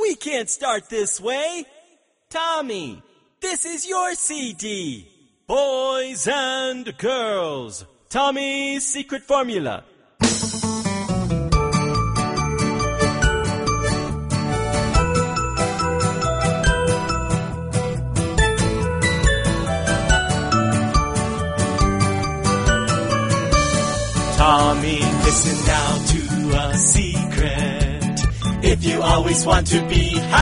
We can't start this way. Tommy, this is your CD. Boys and girls, Tommy's secret formula. Tommy, listen now to a secret. If you always want to be